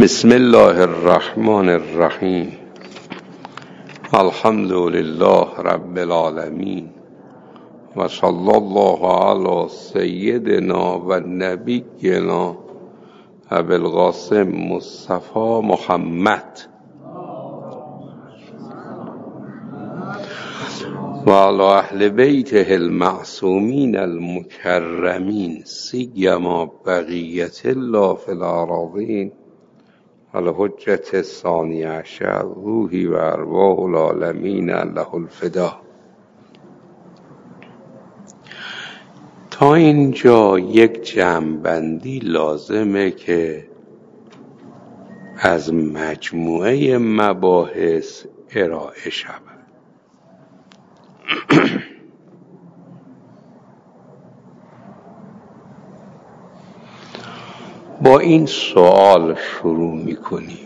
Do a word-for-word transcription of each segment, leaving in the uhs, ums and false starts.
بسم الله الرحمن الرحیم. الحمد لله رب العالمین و صلی الله علی سیدنا و نبینا ابی القاسم مصطفی محمد و علی اهل بیته المعصومین المکرمین سیما بقیت الله فی الارضین الحجة الثانی عشر روحی و ارواح العالمین له الفدا. تا اینجا یک جمع‌بندی لازمه که از مجموعه مباحث ارائه شود. با این سوال شروع می‌کنیم: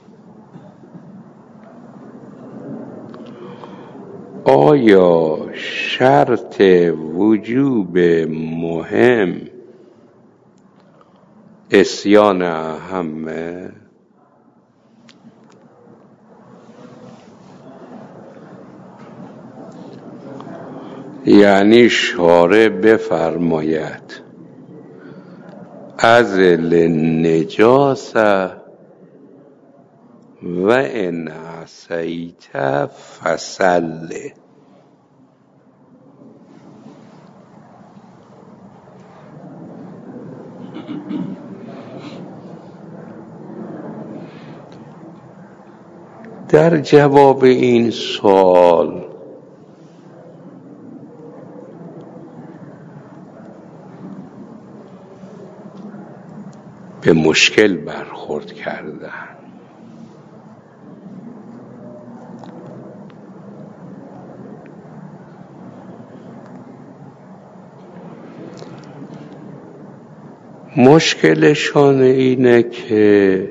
آیا شرط وجوب مهم عصیان اهمه؟ یعنی شارع بفرماید ازل نجاسه و ان عصیت فصله. در جواب این سوال به مشکل برخورد کردن. مشکلشان اینه که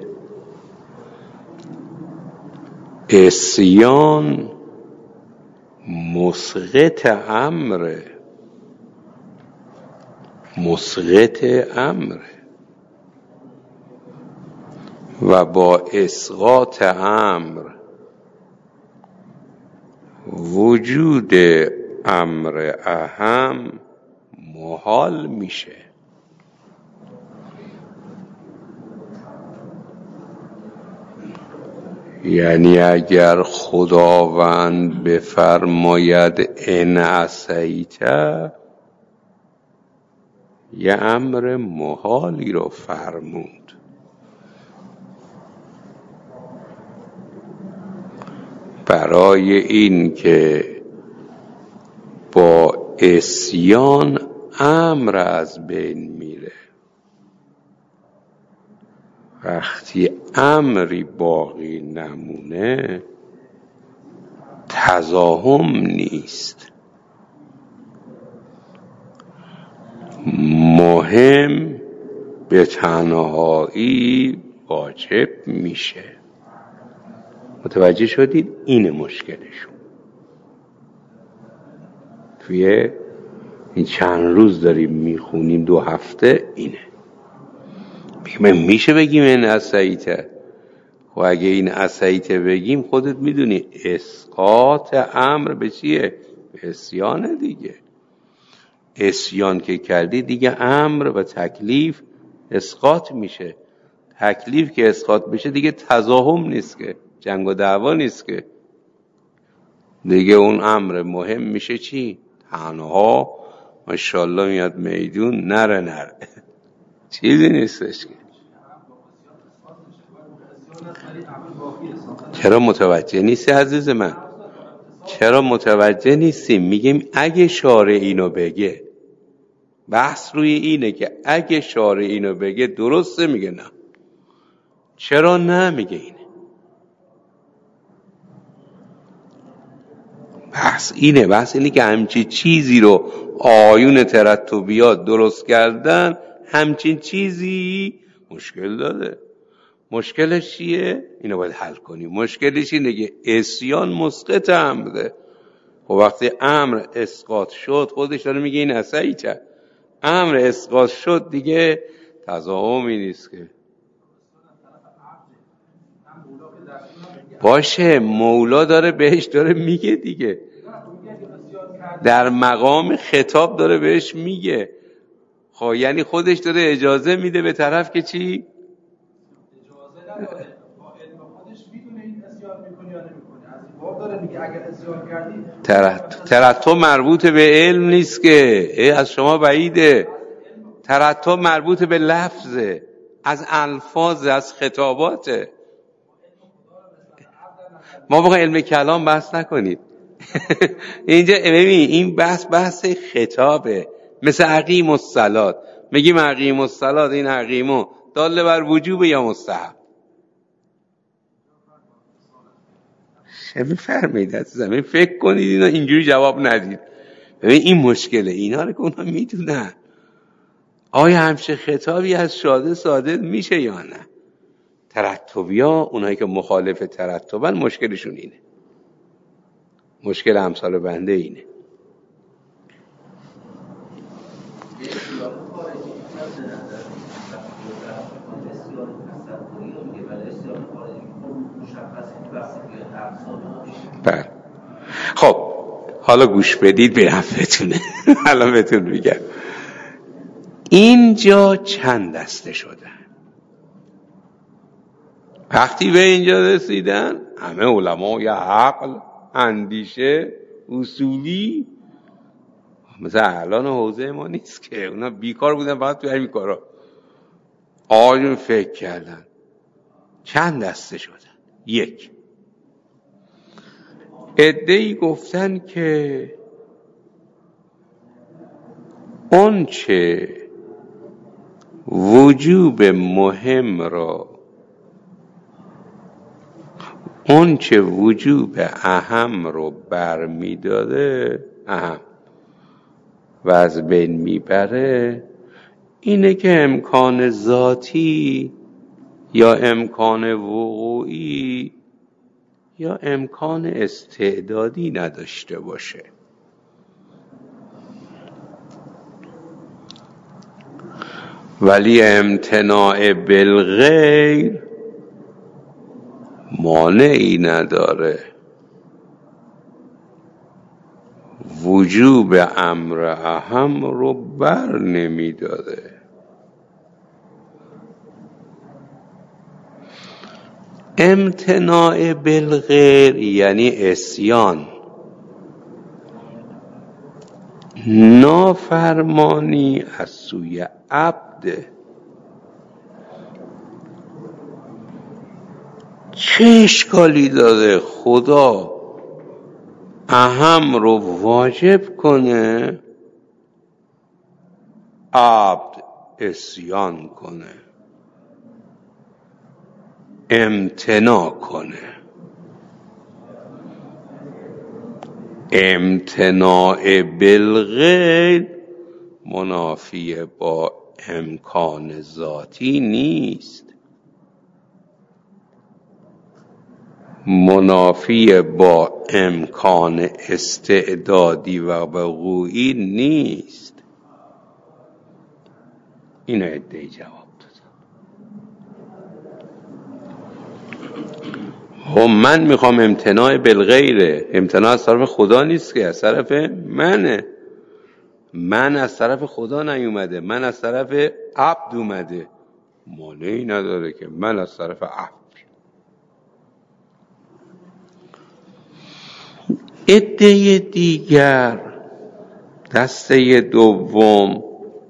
عصیان مسقط امره مسقط امره و با اسقاط امر وجود امر اهم محال میشه. یعنی اگر خداوند بفرماید ان عصیت، یه امر محالی رو فرمود. برای این که با عصیان امر از بین میره. وقتی امری باقی نمونه تزاحم نیست، مهم به تنهایی واجب میشه. متوجه شدید؟ اینه مشکلشون. توی این چند روز داریم میخونیم، دو هفته، اینه. بگیم میشه بگیم این عصیته؟ خب اگه این عصیته بگیم خودت میدونی اسقاط امر به چیه؟ به عصیانه دیگه. عصیان که کردی دیگه امر و تکلیف اسقاط میشه. تکلیف که اسقاط میشه دیگه تزاحم نیست، که جنگ و دعوا نیست، که دیگه اون امر مهم میشه چی؟ تنها ماشاءالله میاد میدون نره نره چیزی نیستش. که چرا متوجه نیستی عزیز من؟ چرا متوجه نیستی؟ میگیم اگه شارع اینو بگه، بحث روی اینه که اگه شارع اینو بگه درسته، میگه نه. چرا نه میگه اینه؟ بحث اینه بحث اینه که همچین چیزی رو آیون ترتبیات درست کردن، همچین چیزی مشکل داده. مشکلش چیه؟ اینو باید حل کنیم. مشکلش اینه که عصیان مسقط امره. خب وقتی امر اسقاط شد، خودش داره میگه این عصیته. امر اسقاط شد دیگه تضاهمی نیست که باشه مولا داره بهش داره میگه دیگه، در مقام خطاب داره بهش میگه. خب یعنی خودش داره اجازه میده به طرف که چی؟ اجازه نداره، با علم خودش میدونه این اسیان میکنه یا نمیکنه. از این باب داره میگه اگر اسیان کردی. ترتب مربوط به علم نیست که، از شما بعیده. ترتب مربوط به لفظه، از الفاظ، از خطاباته. ما با علم کلام بحث نکنید. اینجا ببین این بحث بحث خطابه، مثل عقیم الصلات. میگیم عقیم الصلات، این عقیمو داله بر وجوب یا مستحب؟ چه میفرمایید عزیزم؟ فکر کنید اینا اینجوری جواب ندید. ببین این مشکله، اینا رو که اونا میدونن. آیا همچه خطابی از شاده صادر میشه یا نه؟ ترتبی ها، اونایی که مخالف ترتبن، مشکلشون اینه. مشکل امثال بنده اینه. بله. خب حالا گوش بدید به نفعتونه. الان بهتون میگم اینجا چند دسته شدن. وقتی به اینجا رسیدن همه علمای عقل، اندیشه، اصولی، مثل الان حوزه ما نیست که اونا بیکار بودن فقط تو همین کارا آقایون فکر کردن. چند دسته شدن. یک، عده‌ای گفتن که اون چه وجوب مهم را، اون چه وجوب اهم رو برمی داره، اهم و از بین میبره، اینه که امکان ذاتی یا امکان وقوعی یا امکان استعدادی نداشته باشه. ولی امتناع بالغیر مانعی نداره، وجوب امر اهم رو بر نمی داره. امتناع بالغیر یعنی عصیان، نافرمانی از سوی عبد. چه اشکالی داره خدا اهم رو واجب کنه، عبد عصیان کنه، امتناع کنه؟ امتناع بالغیر منافی با امکان ذاتی نیست، منافی با امکان استعدادی و وقوعی نیست. این عده‌ای جواب داد. خب من میخوام امتناع بالغیره، امتناع از طرف خدا نیست که، از طرف منه. من از طرف خدا نیومده، من از طرف عبد اومده. مانعی نداره که من از طرف عبد. عده دیگر، دسته دوم،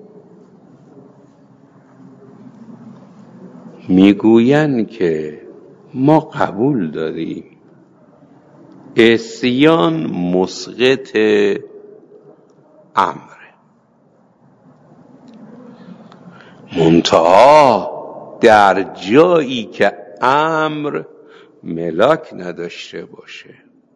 میگوین که ما قبول داریم عصیان مسقط امر، منتها در جایی که امر ملاک نداشته باشه.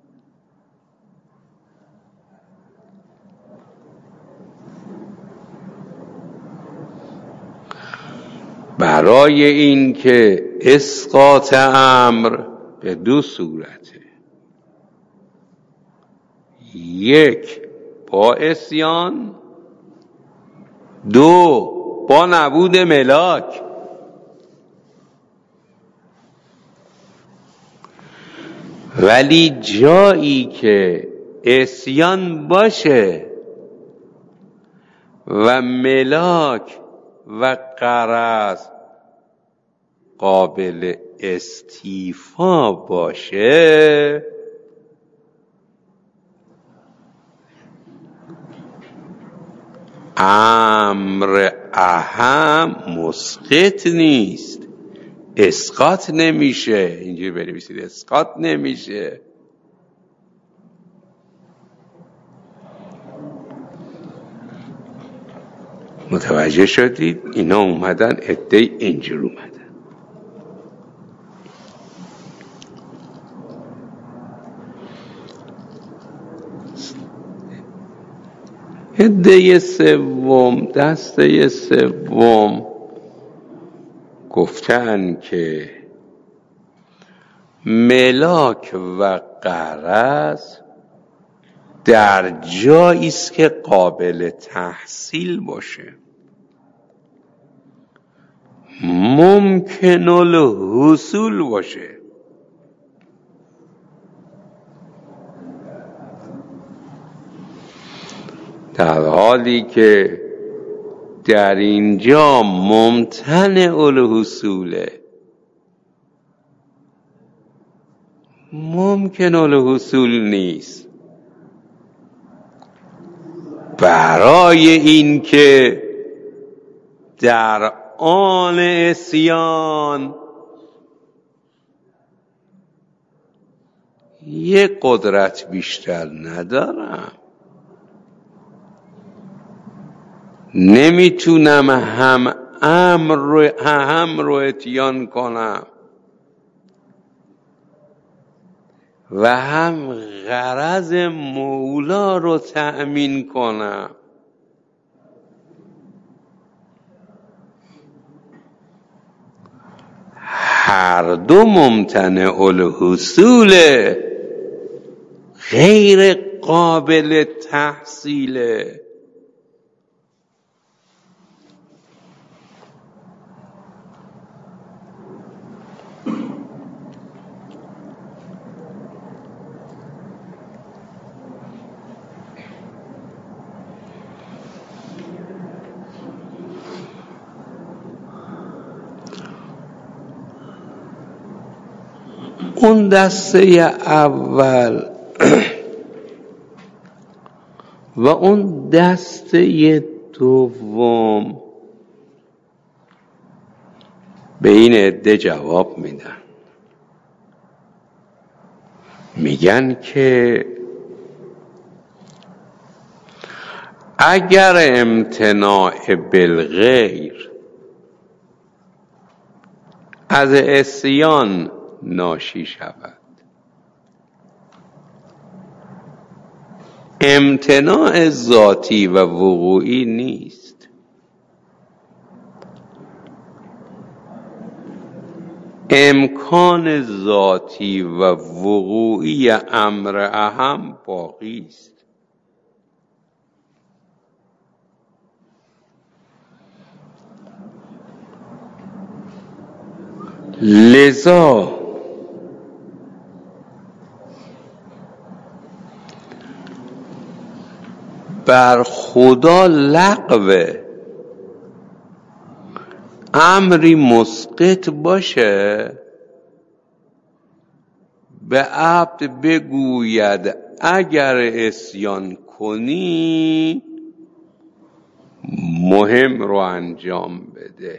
برای این که اسقاط امر به دو صورته: یک با عصیان، دو با نبود ملاک. ولی جایی که عصیان باشه و ملاک و غرض قابل استیفا باشه، امر اهم مسقط نیست، اسقاط نمیشه. اینجوری بنویسید اسقاط نمیشه. متوجه شدید؟ اینا اومدن عده اینجور اومدن. عده سوم، دسته سوم گفتن که ملاک و غرض در جایی است که قابل تحصیل باشه، ممکن الحصول باشه. در حالی که در اینجا ممتنع الحصوله، ممکن الحصول نیست. برای این که در آن عصیان یک قدرت بیشتر ندارم، نمیتونم هم امر رو هم رو اتیان کنم و هم غرض مولا رو تأمین کنم. هر دو ممتنع الحصول، غیر قابل تحصیله. اون دسته اول و اون دسته دوم به این عده جواب میدن، میگن که اگر امتناع بالغیر از عصیان ناشی شود، امتناع ذاتی و وقوعی نیست. امکان ذاتی و وقوعی امر اهم باقی است. لذا بر خدا لغو امری مسقط باشه، به عبد بگوید اگر عصیان کنی مهم رو انجام بده.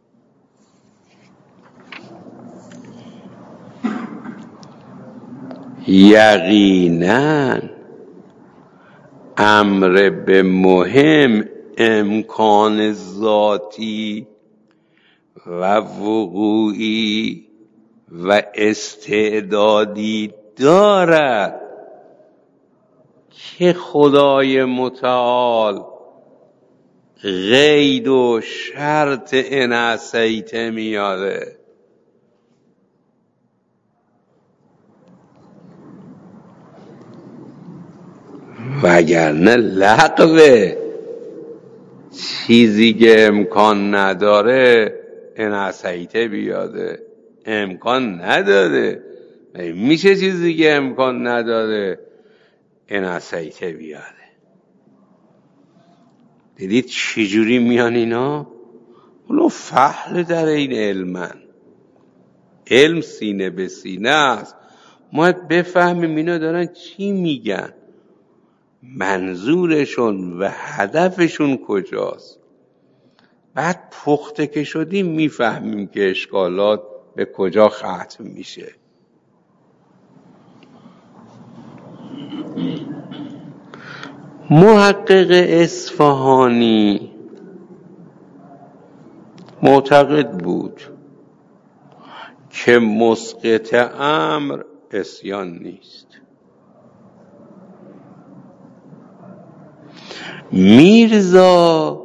یقینا امر به مهم امکان ذاتی و وقوعی و استعدادی دارد که خدای متعال قید و شرط ان عصیت میاره. وگرنه لغوه، چیزی که امکان نداره ان عصیت بیاده، امکان نداره میشه چیزی که امکان نداره این اسیته بیاره. دیدید چجوری میان اینا؟ اونو فحل در این علمن، علم سینه به سینه است. ما بفهمیم اینا دارن چی میگن، منظورشون و هدفشون کجاست. بعد پخته که شدیم میفهمیم که اشکالات به کجا ختم میشه. محقق اصفهانی معتقد بود که مسقط امر عصیان نیست. میرزا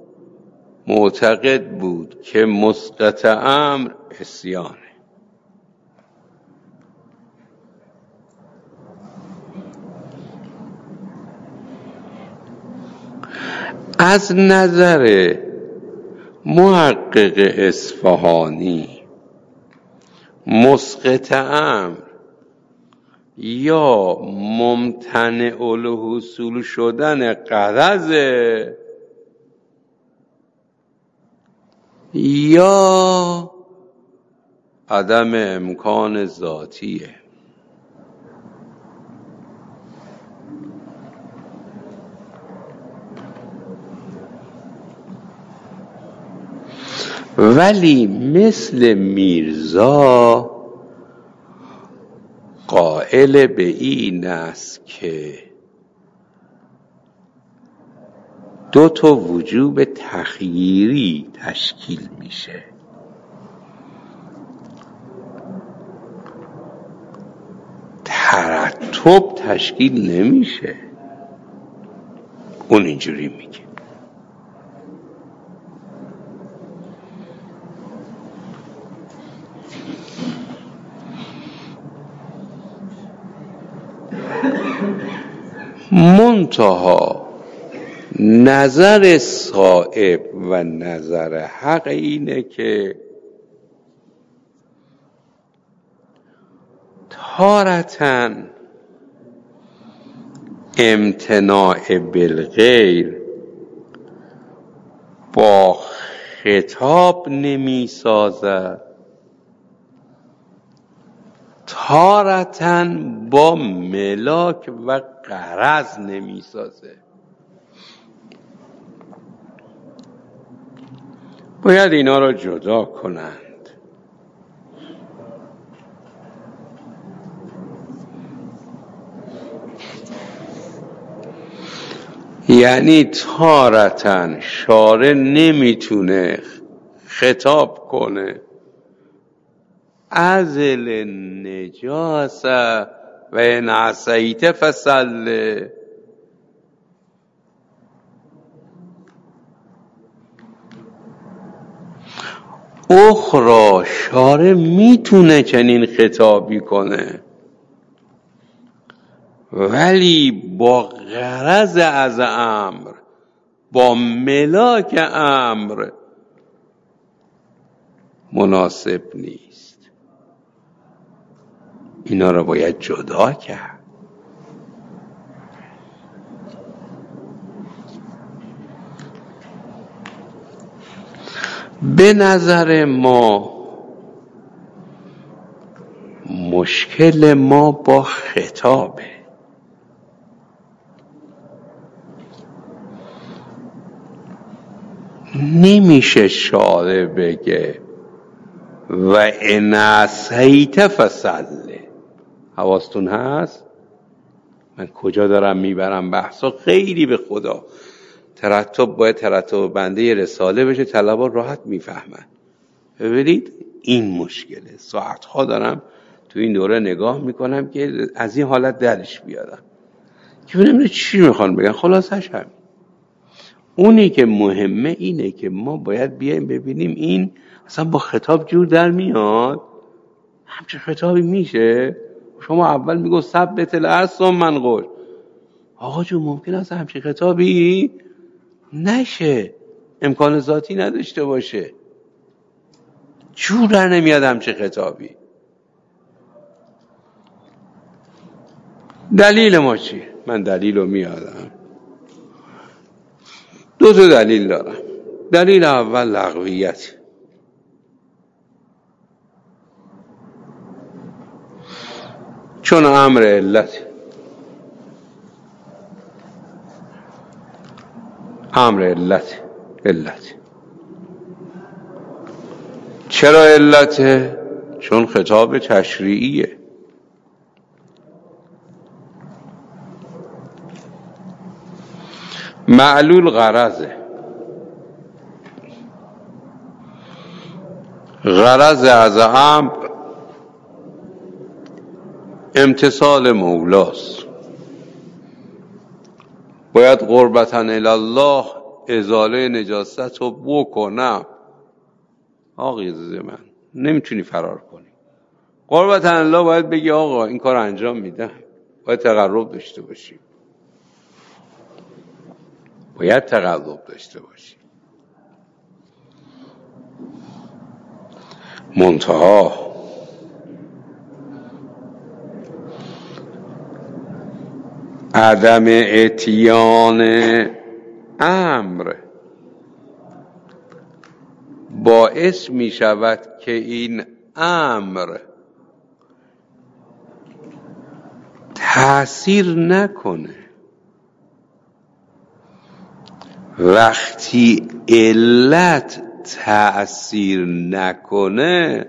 معتقد بود که مسقط امر عصیانه. از نظر محقق اصفهانی مسقط امر یا ممتنع الحصول شدن غرض یا عدم امکان ذاتیه. ولی مثل میرزا قائل به این است که دو تا وجوب تخییری تشکیل میشه. ترتب تشکیل نمیشه. اون اینجوری میگه. منتها نظر صائب و نظر حق اینه که تارةً امتناع بالغیر با خطاب نمی سازد، تارةً با ملاک و غرض نمی سازه. باید اینا را جدا کنند. یعنی تارةً شارع نمیتونه خطاب کنه ازل النجاس و ان عصیت فصل، اخرى شارع میتونه چنین خطابی کنه ولی با غرض از امر، با ملاک امر مناسب نیست. اینا رو باید جدا کرد. به نظر ما مشکل ما با خطابه. نمیشه شارع بگه و ان عصیت فصل. حواستون هست؟ من کجا دارم میبرم بحثا؟ خیلی به خدا ترتب باید ترتب بنده رساله بشه، طلبا راحت میفهمن. ببینید این مشکله. ساعتها دارم تو این دوره نگاه میکنم که از این حالت درش بیارم که ببینم چی میخوان بگن. خلاصش همین. اونی که مهمه اینه که ما باید بیایم ببینیم این اصلا با خطاب جور در میاد. همچه خطابی میشه؟ شما اول میگو ثبت العصا منقول. آقا جو ممکن است همچه خطابی نشه، امکان ذاتی نداشته باشه. جور در نمیاد همچه خطابی. دلیل ما چیه؟ من دلیل رو میادم. دو تا دلیل دارم. دلیل اول لغویت. چون امر علت امر علت علت چرا علته؟ چون خطاب تشریعیه. معلول غرضه. غرض از امر امتثال مولاست. باید قربتاً الله ازاله نجاست رو بکنم. آقا عزیز من نمیتونی فرار کنی. قربتاً الله باید بگی آقا این کار انجام میدم. باید تقرب داشته باشی. باید تقرب داشته باشی. منتها عدم اتیان امر باعث می شود که این امر تأثیر نکنه. وقتی علت تأثیر نکنه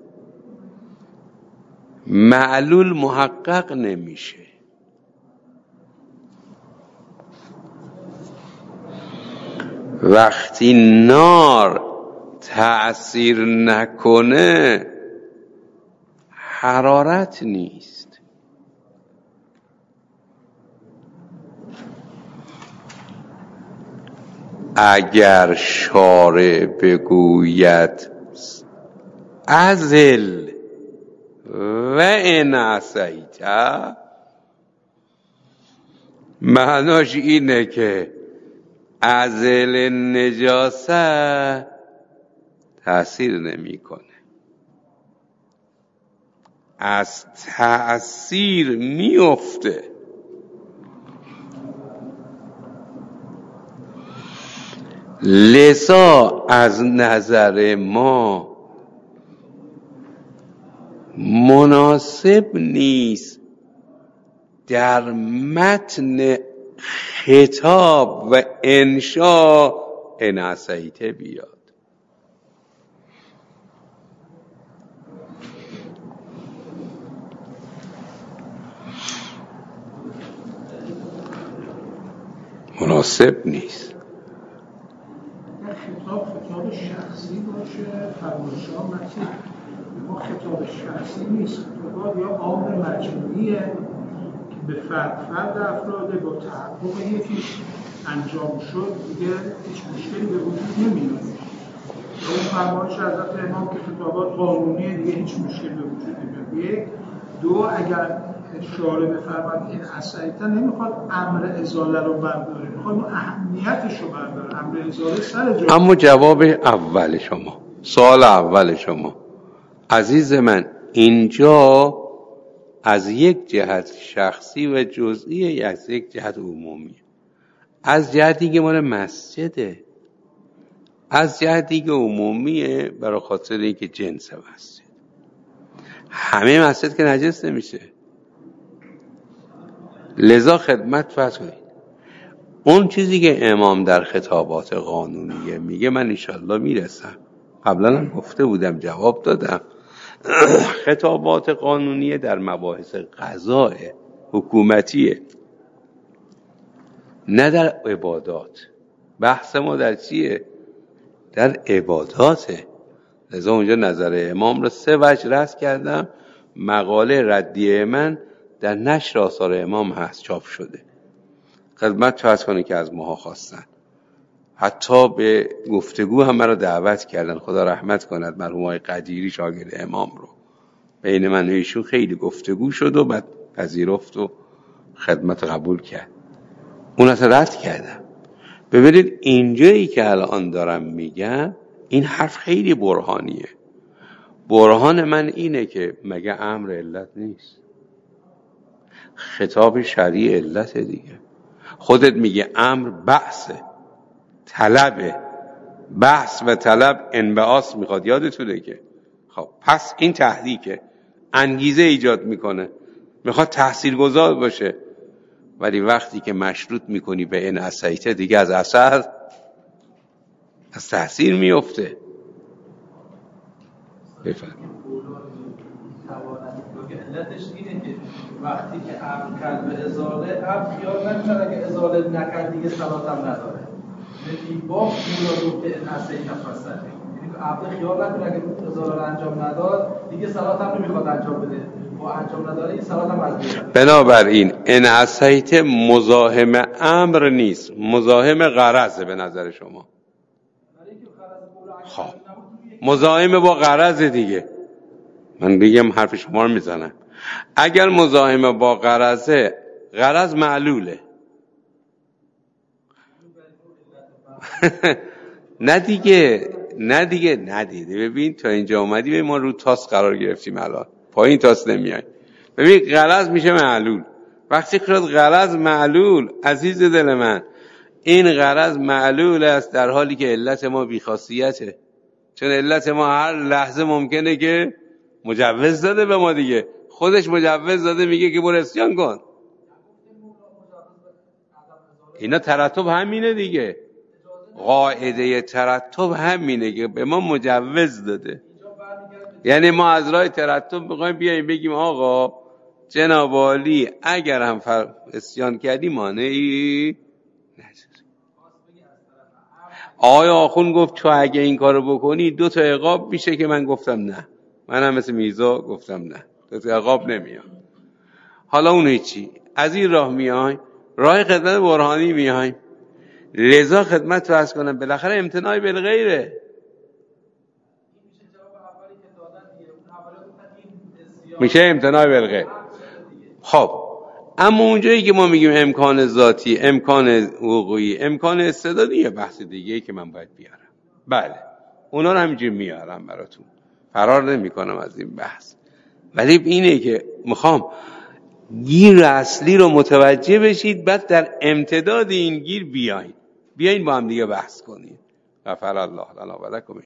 معلول محقق نمیشه. وقتی نار تأثیر نکنه حرارت نیست. اگر شارع بگوید ازل و ان عصیت، معناش اینه که ازل نجاست تأثیر نمی کنه. از تأثیر میفته. لذا از نظر ما مناسب نیست در متن خطاب و انشا ان عصیت بیاد. مناسب نیست. خطاب خطاب شخصی باشه، فرمایش‌ها متن ما خطاب شخصی نیست. خطاب یا امر مجموعیه که به فرد فرد افراد با تحقق یکیش انجام شد دیگه هیچ مشکلی به وجود نمیاد. یا اون فرمایش حضرت امام که خطابات قانونیه دیگه هیچ مشکلی به وجود نمیاد. یک دو اگر شارع بفرماد این عصیت نمیخواد امر ازاله رو برداره، میخواد اهمیتش رو برداره. امر ازاله سر جا. اما جواب اول شما، سوال اول شما عزیز من، اینجا از یک جهت شخصی و جزئی، از یک جهت عمومی. از جهت دیگه مال مسجده، از جهت دیگه عمومیه برای خاطر اینکه جنس مسجد. همه مسجد که نجس نمیشه. لذا خدمت فرض کنید اون چیزی که امام در خطابات قانونیه میگه، من انشالله میرسم، قبلا هم گفته بودم جواب دادم. خطابات قانونیه در مباحث قضاء حکومتیه، نه در عبادات. بحث ما در چیه؟ در عباداته. لذا اونجا نظر امام رو سه وجه رد کردم. مقاله ردیه من در نشر آثار امام هست، چاپ شده. خدمت فرض کنید که از ماها خواستن، حتی به گفتگو هم مرا دعوت کردن. خدا رحمت کند مرحوم آقای قدیری شاگرد امام رو. بین من و ایشون خیلی گفتگو شد و بعد پذیرفت و خدمت قبول کرد. اون اصلا رد کردم. ببینید اینجایی که الان دارم میگم این حرف خیلی برهانیه. برهان من اینه که مگه امر علت نیست؟ خطاب شرعی علت دیگه. خودت میگه امر بحثه، طلبه، بحث و طلب انبعاث میخواد، یادتونه که. خب پس این تحریکه، انگیزه ایجاد میکنه، میخواد تاثیرگذار باشه. ولی وقتی که مشروط میکنی به این عصیته، دیگه از اثر، از تاثیر میفته. بفرمایید. علتش اینه که وقتی که امر کرد به ازاله، امر خیال نکنه اگه ازاله نکرد دیگه صلات هم نداره. این باب مولا رو به این عصیت فصله، یعنی عبد خیال نکنه اگه ازاله رو انجام نداد دیگه صلات هم نمیخواد انجام بده، با انجام نداره این صلات هم از بین. بنابراین این عصیت مزاحم امر نیست، مزاحم غرضه به نظر شما. خب مزاحم با غرض دیگه. من بگم حرف شما رو میزنم. اگر مزاحم با غرضه، غرض معلوله. نه دیگه نه دیگه نه دیگه ببین تا اینجا اومدی، به ما رو تاس قرار گرفتیم، الان پایین تاس نمیای. ببین غرض میشه معلول. وقتی که غرض معلول، عزیز دل من، این غرض معلول است در حالی که علت ما بیخاصیته. چون علت ما هر لحظه ممکنه که مجوز داده به ما دیگه، خودش مجوز داده، میگه که برو اسیان کن. اینا ترتب همینه دیگه، قاعده ترتب همینه که به ما مجوز داده. یعنی ما از راه ترتب میخوایم بیاییم بگیم آقا جناب عالی اگر هم فر... اسیان کردی مانعی نداره. آقای آخوند گفت تو اگه این کارو بکنی دو تا عقاب میشه، که من گفتم نه، من هم مثل میرزا گفتم نه، دو تا عقاب نمیاد. حالا اون هیچی، از این راه میایم، راه خدمت برهانی میایم، لذا خدمت رو عرض کنم بالاخره امتناع بالغیره. میشه امتناع بالغیر. خب اما اونجایی که ما میگیم امکان ذاتی، امکان وقوعی، امکان استعدادی، یه بحث دیگه که من باید بیارم. بله اونا رو همینجوری میارم براتون، فرار نمی کنم از این بحث. ولی اینه که میخوام گیر اصلی رو متوجه بشید، بعد در امتداد این گیر بیاین بیاین با هم دیگه بحث کنید. غفر الله لنا و لکم.